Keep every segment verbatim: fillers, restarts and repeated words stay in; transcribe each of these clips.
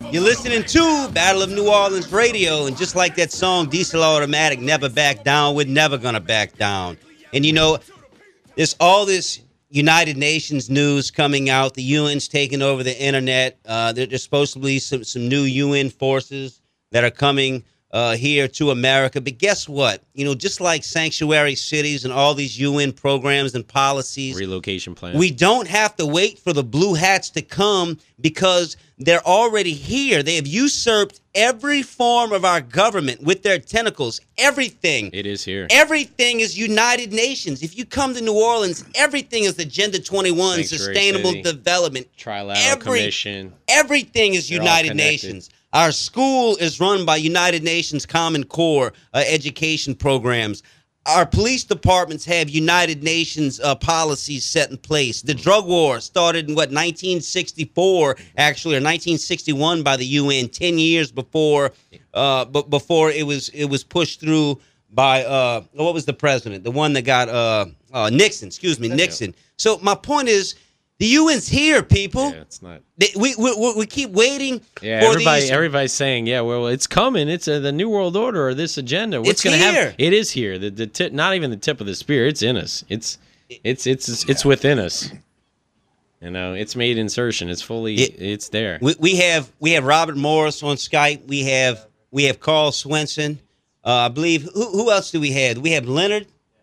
You're listening to Battle of New Orleans Radio, and just like that song, Diesel Automatic, Never Back Down, we're never going to back down. And you know, there's all this United Nations news coming out. The U N's taking over the internet. Uh, there, there's supposed to be some, some new U N forces that are coming uh, here to America. But guess what? You know, just like sanctuary cities and all these U N programs and policies, relocation plans, we don't have to wait for the blue hats to come because they're already here. They have usurped every form of our government with their tentacles. Everything. It is here. Everything is United Nations. If you come to New Orleans, everything is Agenda twenty-one, Sanctuary Sustainable City, Development. Trilateral Every, Commission. Everything is They're United Nations. Our school is run by United Nations Common Core uh, education programs. Our police departments have United Nations uh, policies set in place. The drug war started in, what, nineteen sixty-four, actually, or nineteen sixty-one by the U N, ten years before uh, but before it was it was pushed through by, uh, what was the president? The one that got, uh, uh, Nixon, excuse me, Nixon. So my point is, the U N's here, people. Yeah, it's not. They, we, we we keep waiting yeah, for everybody, these. Everybody's saying, yeah, well, it's coming. It's uh, the New World Order or this agenda. What's It's going to here. happen? It is here. The, the tip, not even the tip of the spear. It's in us. It's it's it's it's, it's within us. You know, it's made insertion. It's fully. It, it's there. We, we have we have Robert Morris on Skype. We have we have Carl Swenson. Uh, I believe who who else do we have? We have Leonard.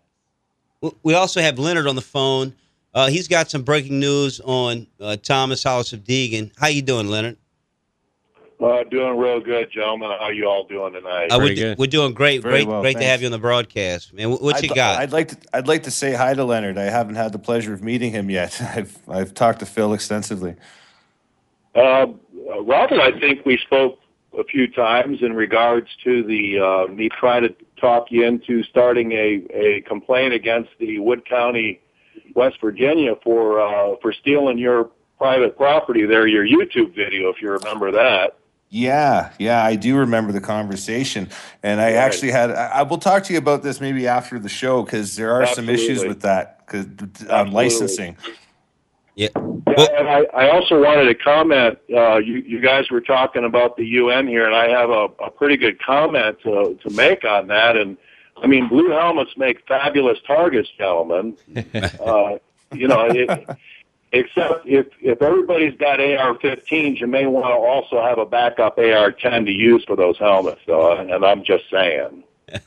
We also have Leonard on the phone. Uh, he's got some breaking news on uh, Thomas House of Deegan. How you doing, Leonard? Uh, doing real good, gentlemen. How you all doing tonight? Uh, we're, good. we're doing great. Very great, well, great thanks. to have you on the broadcast, man. What, what I'd, you got? I'd like to. I'd like to say hi to Leonard. I haven't had the pleasure of meeting him yet. I've I've talked to Phil extensively. Uh, Robert, I think we spoke a few times in regards to the uh, me trying to talk you into starting a, a complaint against the Wood County, West Virginia, for uh, for stealing your private property there, your YouTube video, if you remember that. Yeah, yeah, I do remember the conversation, and I Right. actually had. I, I will talk to you about this maybe after the show because there are some issues Absolutely. with that because um, Absolutely. licensing. yeah. Yeah, Well, and I, I also wanted to comment, uh, you, you guys were talking about the U N here, and I have a, a pretty good comment to, to make on that. And, I mean, blue helmets make fabulous targets, gentlemen. uh, you know, it, except if, if everybody's got A R fifteens, you may want to also have a backup A R ten to use for those helmets, though, and I'm just saying. Yeah,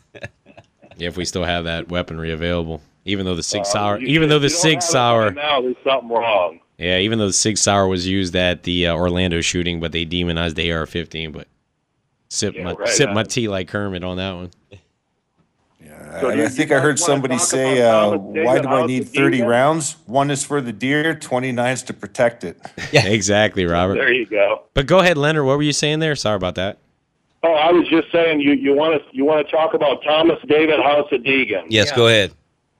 if we still have that weaponry available, even though the Sig Uh, Sauer, you- even though the if you don't Sig have it Sauer, right now, there's something wrong. yeah, even though the Sig Sauer was used at the uh, Orlando shooting, but they demonized the A R fifteen. But sip Yeah, my right sip on. my tea like Kermit on that one. Yeah, So I, you- I you think I guys heard wanna somebody talk say, about uh, Thomas "Why Deegan, do I House need of thirty Deegan? rounds? One is for the deer, twenty-nine is to protect it." Yeah. Exactly, Robert. There you go. But go ahead, Leonard. What were you saying there? Sorry about that. Oh, I was just saying you you want to you want to talk about Thomas David House of Deegan. yes, go ahead.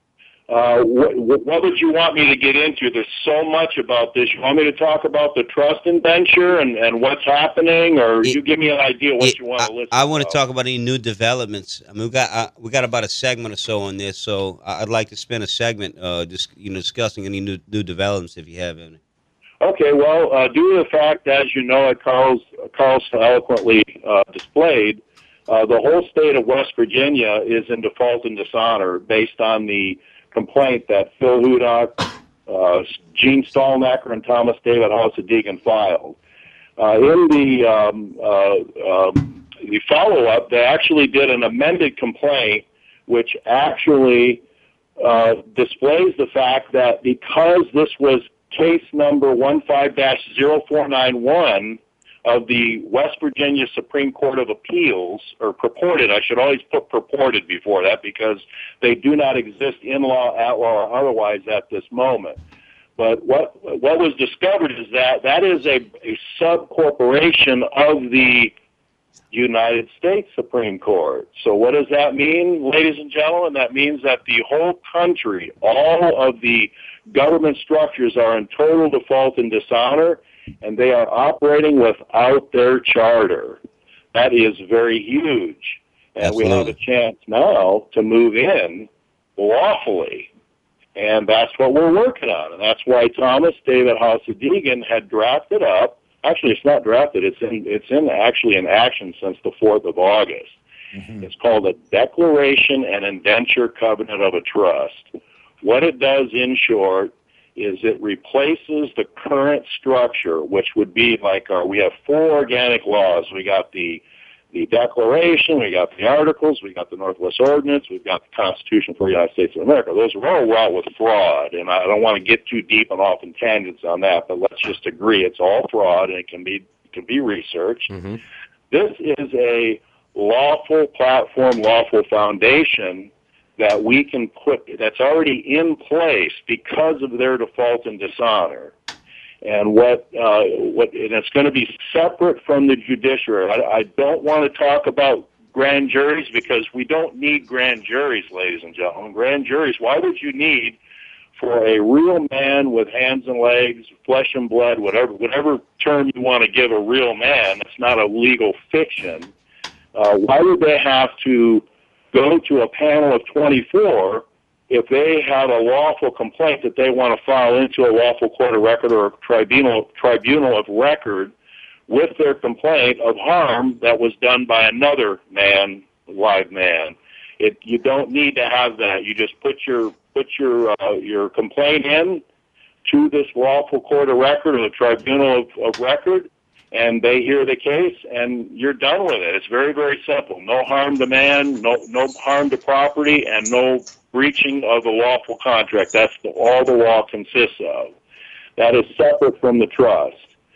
Uh, what, what would you want me to get into? There's so much about this. You want me to talk about the trust indenture and, and what's happening, or It- you give me an idea what It- you want to listen I, I want to about? talk about any new developments. I mean, we got uh, we got about a segment or so on this, so I- I'd like to spend a segment, uh, just you know, discussing any new new developments if you have any. Okay, well, uh, due to the fact, as you know, Carl's, Carl so eloquently uh, displayed, uh, the whole state of West Virginia is in default and dishonor based on the complaint that Phil Hudock, uh, Gene Stallnacker, and Thomas David House of Deegan filed. Uh, in the um, uh, um, the follow-up, they actually did an amended complaint, which actually uh, displays the fact that because this was case number one five dash zero four nine one of the West Virginia Supreme Court of Appeals, or purported, I should always put purported before that because they do not exist in law, at law, or otherwise at this moment. But what what was discovered is that that is a, a sub-corporation of the United States Supreme Court. So what does that mean, ladies and gentlemen? That means that the whole country, all of the government structures are in total default and dishonor, and they are operating without their charter. That is very huge. And Absolutely. we have a chance now to move in lawfully. And that's what we're working on. And that's why Thomas David House of Deegan had drafted up actually, it's not drafted. It's in, it's in actually in action since the fourth of August. Mm-hmm. It's called a Declaration and Indenture Covenant of a Trust. What it does, in short, is it replaces the current structure, which would be like our, we have four organic laws. We got the the Declaration, we got the Articles, we got the Northwest Ordinance, we've got the Constitution for the United States of America. Those are all wrought with fraud, and I don't want to get too deep and off in tangents on that, but let's just agree it's all fraud, and it can be can be researched. Mm-hmm. This is a lawful platform, lawful foundation that we can put, that's already in place because of their default and dishonor. And what, uh, what, and it's going to be separate from the judiciary. I, I don't want to talk about grand juries because we don't need grand juries, ladies and gentlemen. Grand juries, why would you need for a real man with hands and legs, flesh and blood, whatever, whatever term you want to give a real man, it's not a legal fiction. Uh, why would they have to go to a panel of twenty-four if they have a lawful complaint that they want to file into a lawful court of record or a tribunal, tribunal of record with their complaint of harm that was done by another man, live man? It, you don't need to have that. You just put your put your uh, your complaint in to this lawful court of record or the tribunal of, of record, and they hear the case, and you're done with it. It's very, very simple. No harm to man, no no harm to property, and no breaching of the lawful contract. That's the, all the law consists of. That is separate from the trust.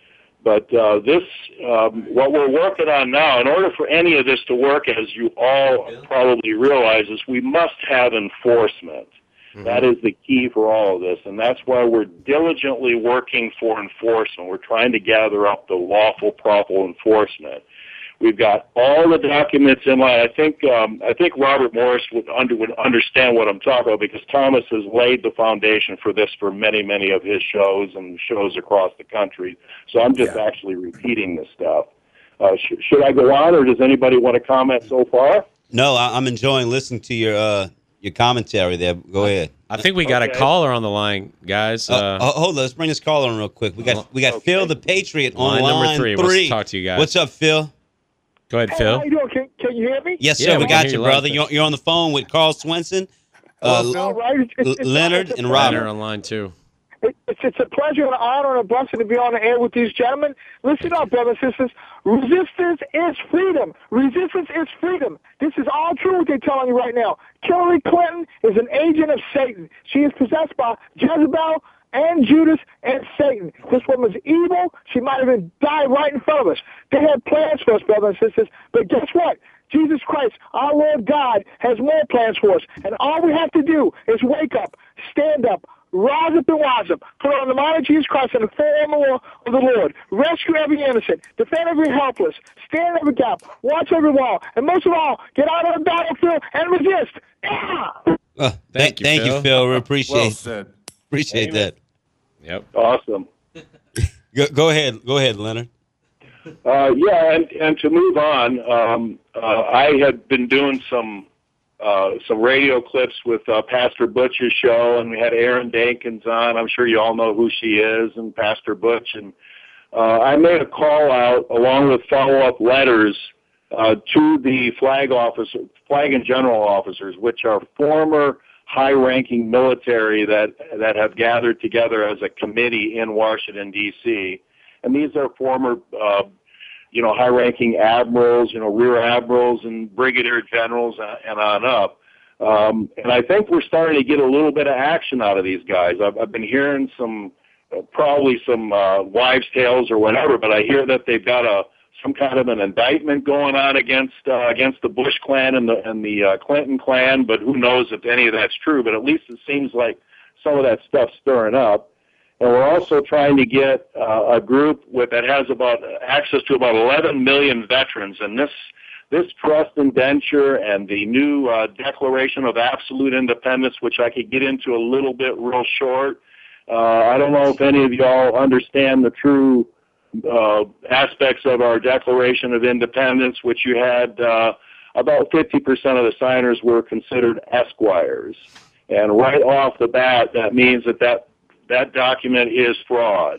But uh, this, um, what we're working on now, in order for any of this to work, as you all probably realize, is we must have enforcement. Mm-hmm. That is the key for all of this, and that's why we're diligently working for enforcement. We're trying to gather up the lawful, proper enforcement. We've got all the documents in line. I think um, I think Robert Morris would, under, would understand what I'm talking about because Thomas has laid the foundation for this for many, many of his shows and shows across the country. So I'm just yeah. actually repeating this stuff. Uh, sh- should I go on, or does anybody want to comment so far? No, I- I'm enjoying listening to your uh, your commentary there. Go ahead. I think we got okay. a caller on the line, guys. Uh, uh, hold on, let's bring this caller on real quick. We got we got okay. Phil the Patriot on line, line number three. three. Let's talk to you guys. What's up, Phil? Go ahead, hey, Phil. How you doing? Can, can you hear me? Yes, sir. Yeah, we, we got you, you brother. You're, you're on the phone with Carl Swenson, uh, All right. It's, it's, it's, Leonard, it's and Robert. Leonard on line two. It's, it's a pleasure, an honor, and a blessing to be on the air with these gentlemen. Listen up, brothers and sisters. Resistance is freedom. Resistance is freedom. This is all true what they're telling you right now. Hillary Clinton is an agent of Satan. She is possessed by Jezebel and Judas and Satan. This woman's evil. She might have even died right in front of us. They had plans for us, brothers and sisters. But guess what? Jesus Christ, our Lord God, has more plans for us. And all we have to do is wake up, stand up, rise up and rise up, put on the mind of Jesus Christ and the full armor of the Lord. Rescue every innocent, defend every helpless, stand every gap, watch every wall, and most of all, get out of the battlefield and resist. Yeah! Uh, thank you, thank Phil. you, Phil. We appreciate, well said. appreciate Amen. that. Yep. Awesome. Go, go ahead. Go ahead, Leonard. Uh, yeah, and, and to move on, um, uh, I had been doing some uh, some radio clips with uh, Pastor Butch's show, and we had Aaron Dankins on. I'm sure you all know who she is, and Pastor Butch. And uh, I made a call out along with follow-up letters uh, to the flag officer, flag and general officers, which are former high-ranking military that that have gathered together as a committee in Washington, D C, and these are former, uh, you know, high-ranking admirals, you know, rear admirals and brigadier generals and on up. Um, and I think we're starting to get a little bit of action out of these guys. I've, I've been hearing some, uh, probably some uh, wives' tales or whatever, but I hear that they've got a some kind of an indictment going on against uh, against the Bush clan and the and the uh, Clinton clan, but who knows if any of that's true. But at least it seems like some of that stuff's stirring up. And we're also trying to get uh, a group with that has about access to about eleven million veterans, and this this trust indenture and the new uh, Declaration of Absolute Independence, which I could get into a little bit real short. Uh, I don't know if any of y'all understand the true uh, aspects of our Declaration of Independence, which you had uh, about fifty percent of the signers were considered esquires. And right off the bat, that means that that, that document is fraud.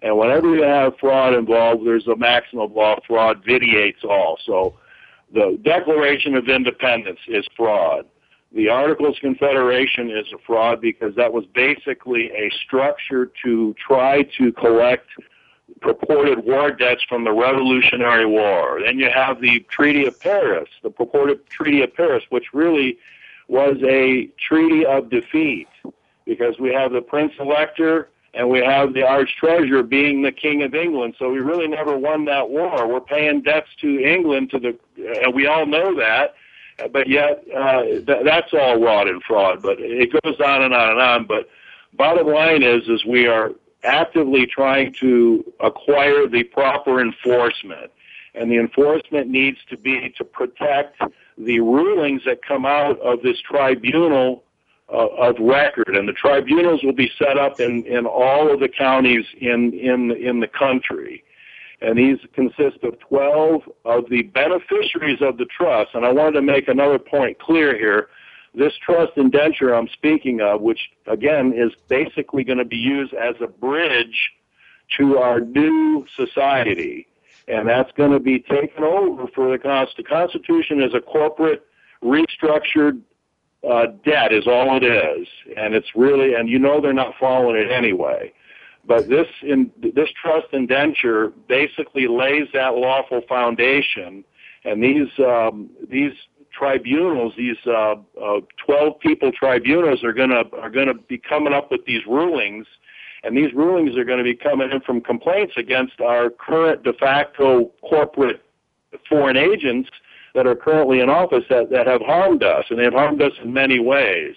And whenever you have fraud involved, there's a maxim of law, fraud vitiates all. So the Declaration of Independence is fraud. The Articles of Confederation is a fraud because that was basically a structure to try to collect purported war debts from the Revolutionary War. Then you have the Treaty of Paris, the purported Treaty of Paris, which really was a treaty of defeat because we have the Prince Elector and we have the Arch Treasurer being the King of England. So we really never won that war. We're paying debts to England, to the, and we all know that. But yet, uh, th- that's all rot and fraud. But it goes on and on and on. But bottom line is, is we are actively trying to acquire the proper enforcement, and the enforcement needs to be to protect the rulings that come out of this tribunal uh, of record. And the tribunals will be set up in, in all of the counties in in in the country. And these consist of twelve of the beneficiaries of the trust. And I wanted to make another point clear here. This trust indenture I'm speaking of, which, again, is basically going to be used as a bridge to our new society. And that's going to be taken over for the Constitution. The Constitution is a corporate restructured uh, debt is all it is. And it's really, and you know they're not following it anyway. But this in, this trust indenture basically lays that lawful foundation, and these um, these tribunals, these uh, uh, twelve people tribunals, are gonna are gonna be coming up with these rulings, and these rulings are going to be coming in from complaints against our current de facto corporate foreign agents that are currently in office that, that have harmed us, and they have harmed us in many ways.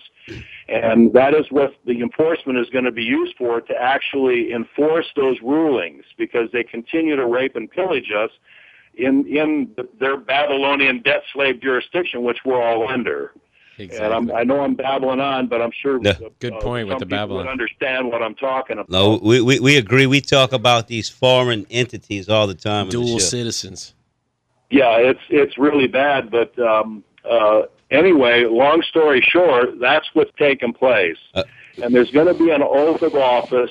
And that is what the enforcement is going to be used for, to actually enforce those rulings, because they continue to rape and pillage us in in their Babylonian debt slave jurisdiction, which we're all under. Exactly. And I'm, I know I'm babbling on, but I'm sure no. uh, good point uh, with the Babylon. Would understand what I'm talking about. No, we, we we agree. We talk about these foreign entities all the time. Dual citizens. Yeah, it's it's really bad, but. Um, uh, Anyway, long story short, that's what's taken place. Uh, and there's going to be an oath of office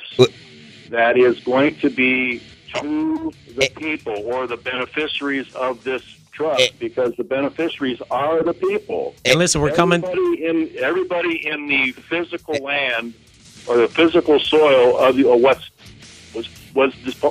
that is going to be to the people or the beneficiaries of this trust, because the beneficiaries are the people. And listen, we're everybody coming... In, everybody in the physical land or the physical soil of the, or what's, was, was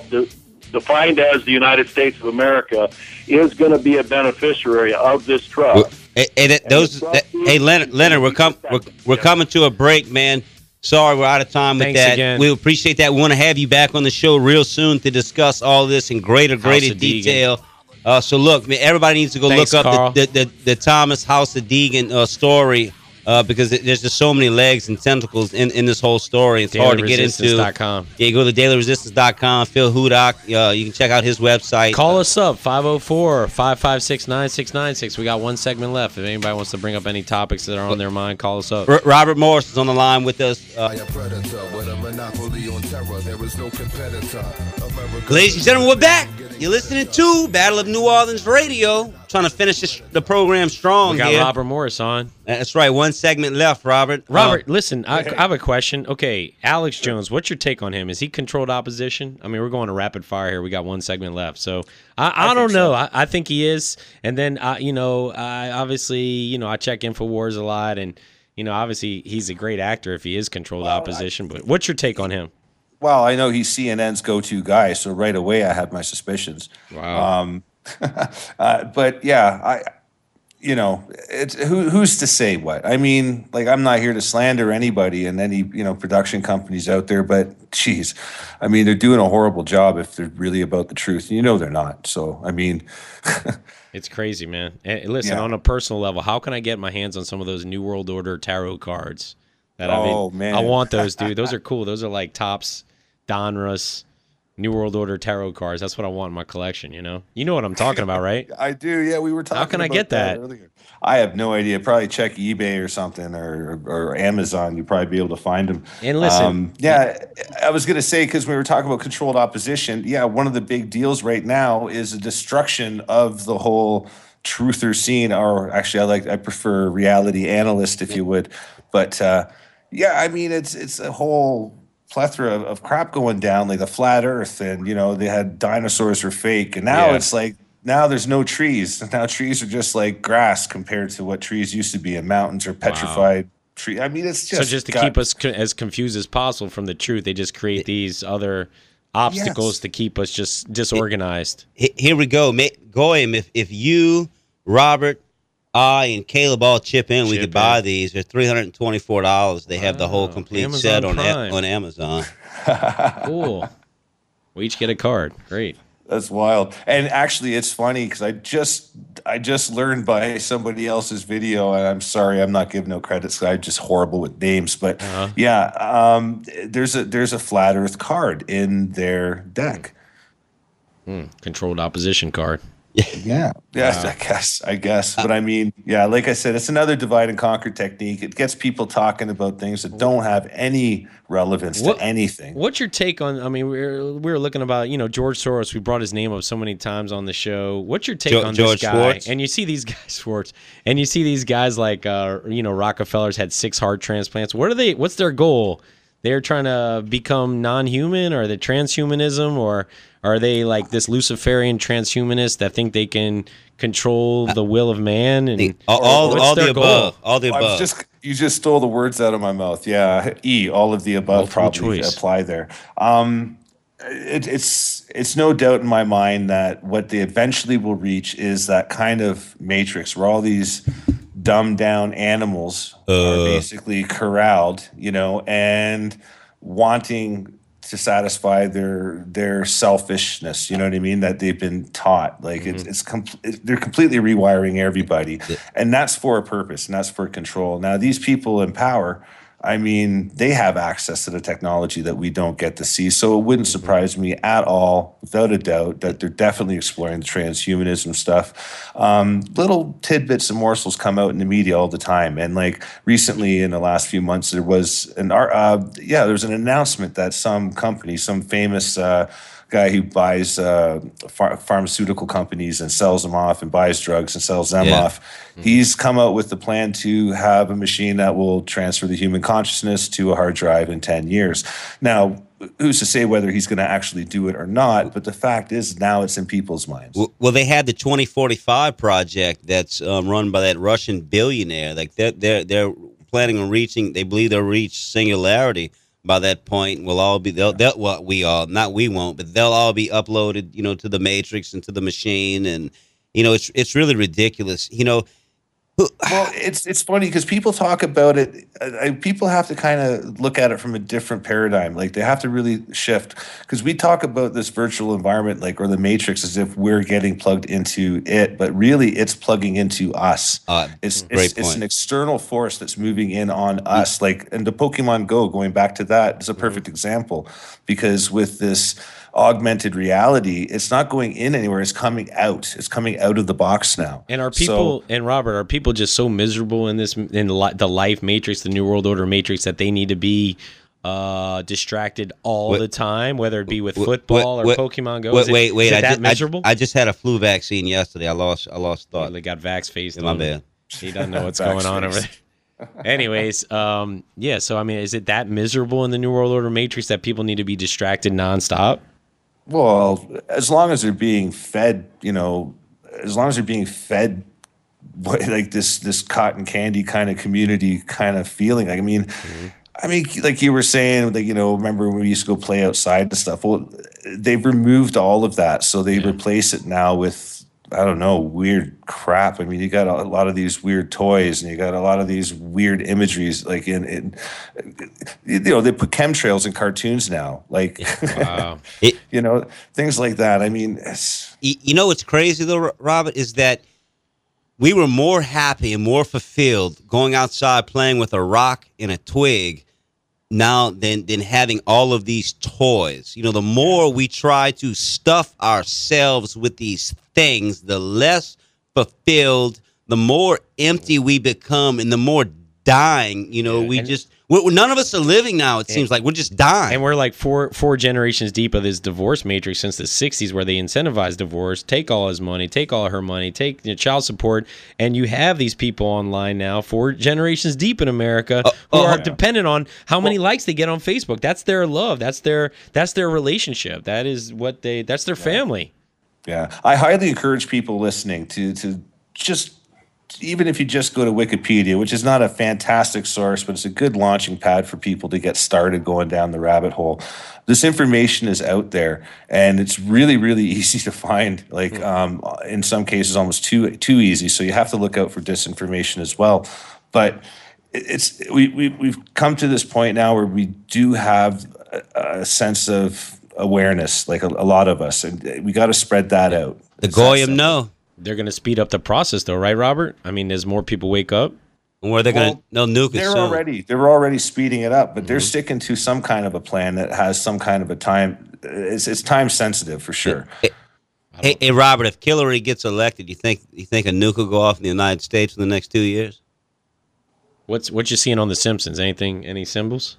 defined as the United States of America is going to be a beneficiary of this trust. Hey, hey, that, those, that, hey Leonard, Leonard, we're, com- we're, we're coming to a break, man. Sorry, we're out of time with Thanks that. Again. We appreciate that. We want to have you back on the show real soon to discuss all this in greater, greater detail. Uh, so, look, man, everybody needs to go Thanks, look up Carl. the, the, the, the Thomas House of Deegan uh, story. Uh, because there's just so many legs and tentacles in, in this whole story. It's daily hard to get resistance into. Dot com. Yeah, go to daily resistance dot com. Phil Hudak. Uh, you can check out his website. Call us up, five oh four, five five six, nine six nine six. We got one segment left. If anybody wants to bring up any topics that are on their mind, call us up. R- Robert Morris is on the line with us. Uh, ladies and gentlemen, we're back. You're listening to Battle of New Orleans Radio. Trying to finish this, the program strong We got here. Robert Morris on. That's right. One segment left, Robert. Robert, Uh, listen, I, I have a question. Okay, Alex Jones, what's your take on him? Is he controlled opposition? I mean, we're going to rapid fire here. We got one segment left. So I, I, I don't know. So. I, I think he is. And then, uh, you know, I obviously, you know, I check InfoWars a lot. And, you know, obviously he's a great actor if he is controlled well, opposition. I, but what's your take on him? Well, I know he's C N N's go-to guy. So right away I had my suspicions. Wow. Um, uh, but, yeah, I... You know, it's who, who's to say what? I mean, like, I'm not here to slander anybody and any, you know, production companies out there, but geez, I mean, they're doing a horrible job if they're really about the truth. You know, they're not. So, I mean, it's crazy, man. And listen, yeah. on a personal level, how can I get my hands on some of those New World Order tarot cards? That oh, I mean, man. I want those, dude. Those are cool. Those are like Topps, Donruss, New World Order tarot cards. That's what I want in my collection, you know? You know what I'm talking about, right? I do, yeah. We were talking How can about I get that? that earlier. I have no idea. Probably check eBay or something or, or Amazon. You'd probably be able to find them. And listen. Um, yeah, I was going to say, because we were talking about controlled opposition, yeah, one of the big deals right now is the destruction of the whole truther scene, or actually I like I prefer reality analyst, if you would. But, uh, yeah, I mean, it's it's a whole plethora of, of crap going down, like the flat Earth, and you know they had dinosaurs were fake, and now Yeah. it's like now there's no trees. Now trees are just like grass compared to what trees used to be, and mountains are petrified tree. I mean, it's just so just to got- keep us co- as confused as possible from the truth, they just create these other obstacles Yes. to keep us just disorganized. H- Here we go. Ma- Goyim, if, if you, Robert, I, and Caleb all chip in, we Chip could buy in. these. They're three hundred twenty-four dollars. They have the whole Wow. complete Amazon set on, a- Prime. on Amazon. Cool. We each get a card. Great. That's wild. And actually, it's funny because I just I just learned by somebody else's video, and I'm sorry, I'm not giving no credits. I'm just horrible with names. But Uh-huh. yeah, um, there's a there's a flat Earth card in their deck. Hmm. Controlled opposition card. Yeah. Yes, I guess. I guess. But I mean, yeah, like I said, it's another divide and conquer technique. It gets people talking about things that don't have any relevance What- to anything. What's your take on? I mean, we were we were looking about you know George Soros. We brought his name up so many times on the show. What's your take Jo- on George this guy? Schwartz? And you see these guys, Schwartz, and you see these guys like uh, you know Rockefeller's had six heart transplants. What are they? What's their goal? They're trying to become non-human, or the transhumanism, or are they like this Luciferian transhumanists that think they can control the will of man? And all all, what's all the their goal? above. All the I was above. just you just stole the words out of my mouth. Yeah, E, all of the above Multiple probably choice. apply there. Um, it, it's it's no doubt in my mind that what they eventually will reach is that kind of matrix where all these dumbed down animals are basically corralled, you know, and wanting to satisfy their their selfishness, you know what I mean, that they've been taught. Like it's it's com- they're completely rewiring everybody, and that's for a purpose, and that's for control. Now these people in power, I mean, they have access to the technology that we don't get to see. So it wouldn't surprise me at all, without a doubt, that they're definitely exploring the transhumanism stuff. Um, little tidbits and morsels come out in the media all the time. And like recently in the last few months, there was an, uh, yeah, there was an announcement that some company, some famous uh, guy who buys uh, ph- pharmaceutical companies and sells them off and buys drugs and sells them Yeah. off. He's come out with the plan to have a machine that will transfer the human consciousness to a hard drive in ten years. Now, who's to say whether he's going to actually do it or not? But the fact is now it's in people's minds. W- Well, they had the twenty forty-five project that's um, run by that Russian billionaire. Like they're, they're they're planning on reaching. They believe they'll reach singularity by that point. We'll all be they'll, they'll well we all not we won't, but they'll all be uploaded, you know, to the matrix and to the machine, and you know it's it's really ridiculous. You know, Well, it's it's funny because people talk about it. Uh, people have to kind of look at it from a different paradigm. Like they have to really shift because we talk about this virtual environment, like or the matrix, as if we're getting plugged into it, but really it's plugging into us. Uh, it's great it's, it's point. an external force that's moving in on us. Like and the Pokemon Go, going back to that, is a perfect example because with this augmented reality, it's not going in anywhere. It's coming out. It's coming out of the box now. And are So- people and Robert, are people just so miserable in this in li- the life matrix, the New World Order matrix, that they need to be uh, distracted all Wait- the time, whether it be with wait- football wait- or Pokemon Go? Wait, Is it- wait, wait! Is it I, that just, miserable? I, I just had a flu vaccine yesterday. I lost I lost Oh, thought. they got vax faced. My bad. He doesn't know what's Vax going on over faced. there. Anyways, um, yeah. So I mean, is it that miserable in the New World Order matrix that people need to be distracted nonstop? Well, as long as they're being fed, you know, as long as they're being fed what- like this this cotton candy kind of community kind of feeling. I mean, I mean, like you were saying, like you know, remember when we used to go play outside and stuff? Well, they've removed all of that, so they replace it now with I don't know, weird crap. I mean, you got a lot of these weird toys, and you got a lot of these weird imageries, like in, in you know, they put chemtrails in cartoons now, like. Wow. It, You know, things like that. I mean, it's, Y- You know what's crazy though, Ro- Robert, is that we were more happy and more fulfilled going outside playing with a rock and a twig now than than having all of these toys. You know, the more we try to stuff ourselves with these things, the less fulfilled, the more empty we become, and the more dying. You know, Yeah, we and- just we're, none of us are living now. It seems like we're just dying. And we're like four four generations deep of this divorce matrix since the sixties, where they incentivize divorce, take all his money, take all her money, take you know, child support, and you have these people online now, four generations deep in America, Uh, who oh, are yeah. dependent on how many likes they get on Facebook. That's their love. That's their that's their relationship. That is what they. That's their family. Yeah, I highly encourage people listening to to just, even if you just go to Wikipedia, which is not a fantastic source, but it's a good launching pad for people to get started going down the rabbit hole. This information is out there, and it's really, really easy to find. Like um, in some cases, almost too too easy. So you have to look out for disinformation as well. But it's we, we we've come to this point now where we do have a, a sense of awareness, like a, a lot of us, and we got to spread that out. the It's that goyim simple. know. They're going to speed up the process, though, right, Robert? I mean, as more people wake up. And where they're Well, gonna they'll nuke it They're soon. already they're already speeding it up, but Mm-hmm. they're sticking to some kind of a plan that has some kind of a time. It's, it's time sensitive for sure. Hey, hey, Robert, if Hillary gets elected, you think you think a nuke will go off in the United States in the next two years? What's what you seeing on The Simpsons? Anything? Any symbols?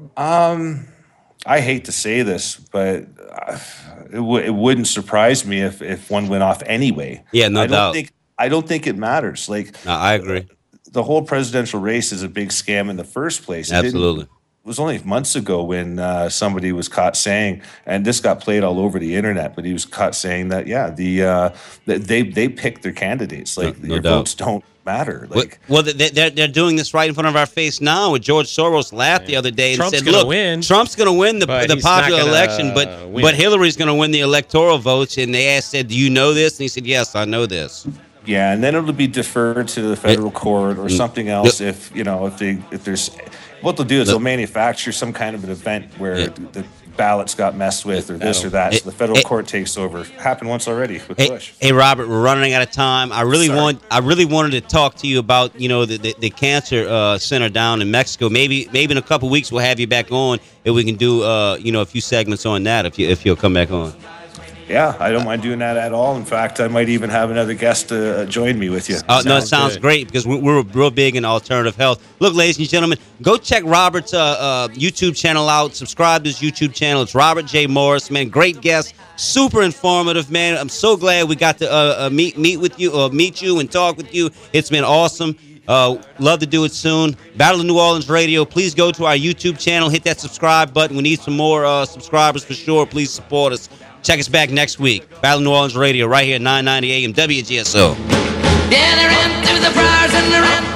Um, I hate to say this, but uh, it, w- it wouldn't surprise me if if one went off anyway. Yeah, no I don't doubt. Think, I don't think it matters. Like No, I agree. the whole presidential race is a big scam in the first place. It didn't- Absolutely. It was only months ago when uh, somebody was caught saying, and this got played all over the internet, but he was caught saying that, yeah, the uh, that they they picked their candidates. Like No- no your doubt. votes don't matter. Well- Like well, they- they're they're doing this right in front of our face now. With George Soros laughed the other day and Trump's said, gonna "Look, win, Trump's going to win the but the he's not popular gonna, election, uh, but win." but Hillary's going to win the electoral votes." And they asked, "said Do you know this?" And he said, "Yes, I know this." yeah, and then it'll be deferred to the federal court Mm. or something else. If you know, if they if there's what they'll do is they'll manufacture some kind of an event where Yeah. the ballots got messed with or this or that. So the federal It- court takes over. Happened once already with Hey, Bush. hey, Robert, we're running out of time. I really Sorry. want I really wanted to talk to you about you know the the, the cancer uh, center down in Mexico. Maybe maybe in a couple weeks we'll have you back on and we can do uh, you know a few segments on that if you if you'll come back on. Yeah, I don't mind doing that at all. In fact, I might even have another guest uh, join me with you. Oh, no, it Sounds sounds good. great because we're, we're real big in alternative health. Look, ladies and gentlemen, go check Robert's uh, uh, YouTube channel out. Subscribe to his YouTube channel. It's Robert J. Morris, man. Great guest, super informative, man. I'm so glad we got to uh, uh, meet meet with you, uh, meet you, and talk with you. It's been awesome. Uh, love to do it soon. Battle of New Orleans Radio. Please go to our YouTube channel. Hit that subscribe button. We need some more uh, subscribers for sure. Please support us. Check us back next week. Battle of New Orleans Radio right here at nine ninety A M W G S O. Yeah, they ran through the briars and they ran